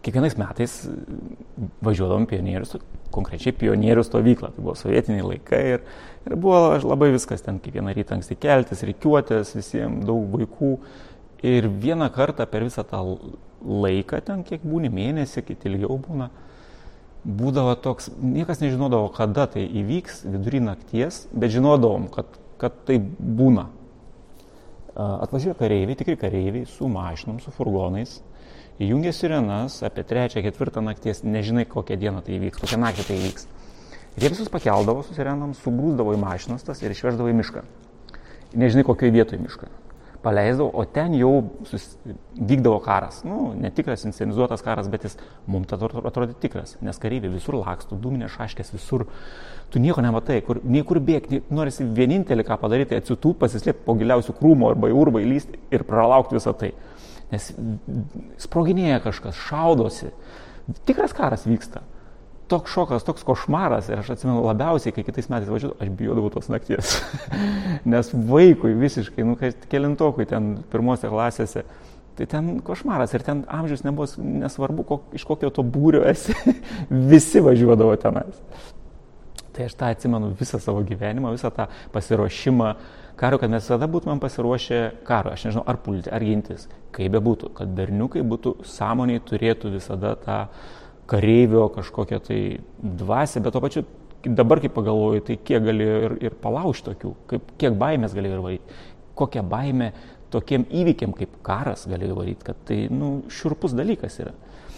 kiekvienais metais važiuodavom pionierius, konkrečiai pionierių stovyklą. Tai buvo sovietiniai laikai ir buvo labai viskas ten, kiekvieną rytą anksti keltis, rikiuotės, visiems daug vaikų. Ir vieną kartą per visą tą laiką, ten kiek būni, mėnesį, kiti ilgiau būdavo toks, niekas nežinodavo, kada tai įvyks, vidury nakties, bet žinodavom, kad tai būna. Atvažiuoja kareiviai, tikri kareiviai, su mašinom, su furgonais, įjungia sirenas, apie 3-4 nakties, nežinai, kokią dieną tai įvyks, kokią naktį tai įvyks. Ir jie visus pakeldavo su sirenom, sugrūsdavo į mašinas tas ir išveždavo į mišką. Nežinai, kokioje vietoje mišką. Paleisdavo, o ten jau vykdavo karas. Netikras, inscenizuotas karas, bet jis mums atrodė tikras, nes kareiviai visur laksto, dūminė šaškės visur. Tu nieko nematai, nei kur bėgti, norisi vienintelį ką padaryti, atsitūp, pasislėpti po giliausių krūmo arba į urvą įlysti ir pralaukti visą tai. Nes sproginėja kažkas, šaudosi. Tikras karas vyksta. Toks šokas, toks košmaras ir aš atsimenu labiausiai, kai kitais metais važiuodavau, aš bijodavau tos nakties. Nes vaikui visiškai, kelintokui ten pirmose klasėse, tai ten košmaras ir ten amžius nebuvo nesvarbu, iš kokio to būrio esi, visi važiuodavo tenais. Tai aš tą atsimenu visą savo gyvenimą, visą tą pasiruošimą karo, kad mes visada būtumėm pasiruošę karo, aš nežinau, ar pulti, ar gintis, kaip bebūtų, kad berniukai būtų sąmoniai, turėtų visada tą kareivio kažkokią tai dvasę, bet to pačiu dabar, kai pagalvoju, tai kiek galėjo ir palaužti tokių, kiek baimės galėjo ir varyti, kokią baimę tokiem įvykiam kaip karas galėjo varyti, kad tai šiurpus dalykas yra.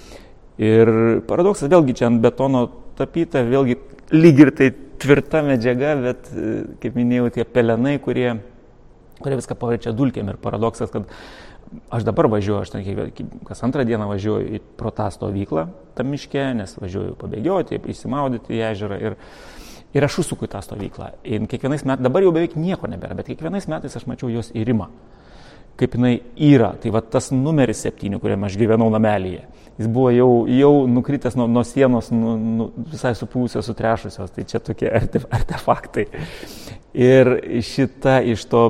Ir paradoksas, vėlgi čia ant betono tapyta, vėlgi lyg ir tai tvirta medžiaga, bet, kaip minėjau, tie pelenai, kurie viską paverčia dulkėm ir paradoksas, kad aš dabar važiuoju, aš kas antrą dieną važiuoju pro tą stovyklą tam miške, nes važiuoju pabėgioti, įsimaudyti į ežerą ir aš užsuku į tą stovyklą. Ir kiekvienais metais, dabar jau beveik nieko nebėra, bet kiekvienais metais aš mačiau jos įrimą, kaip jinai yra. Tai va tas numeris 7, kuriame aš gyvenau namelyje, jis buvo jau nukritęs nuo sienos, visai supūsios, sutrešusios, tai čia tokie artefaktai. Ir šita iš to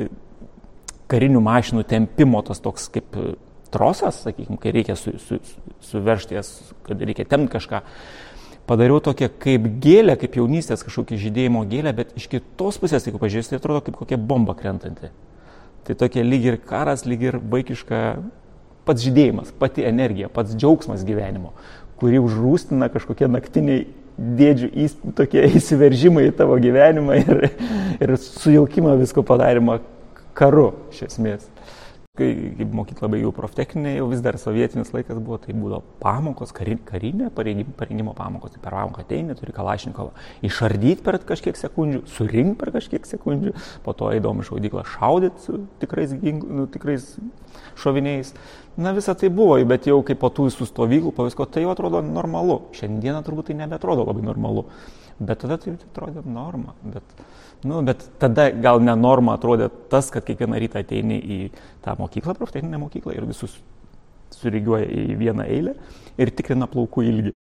karinių mašinų tempimo tas toks kaip trosas, sakykime, kai reikia suveržti jas, kad reikia temti kažką. Padariau tokią kaip gėlę, kaip jaunystės kažkokį žydėjimo gėlę, bet iš kitos pusės, jeigu pažiūrėsite, tai atrodo kaip kokia bomba krentanti. Tai tokia lyg ir karas, lyg ir vaikiška pats žydėjimas, pati energija, pats džiaugsmas gyvenimo, kurį užrūstina kažkokie naktiniai dėdžių tokie įsiveržimai į tavo gyvenimą ir sujaukimą visko padarymą karu, iš esmės. Kai mokyklą baigiau proftechninę, jau vis dar sovietinis laikas buvo, tai būdavo pamokos, karinė parengimo pamokos. Tai per pamoką ateini, turi Kalašnikovą išardyti per kažkiek sekundžių, surinkti per kažkiek sekundžių, po to eidavom į šaudyklą šaudyti su tikrais šoviniais. Visą tai buvo, bet jau kaip po tų visų stovyklų, po visko, tai jau atrodo normalu. Šiandieną turbūt tai nebeatrodo labai normalu. Bet tada tai atrodė norma. Bet tada gal ne norma atrodė tas, kad kiekvieną rytą ateini į tą mokyklą, proftechninę mokyklą ir visus surigiuoja į vieną eilę ir tikrina plaukų ilgį.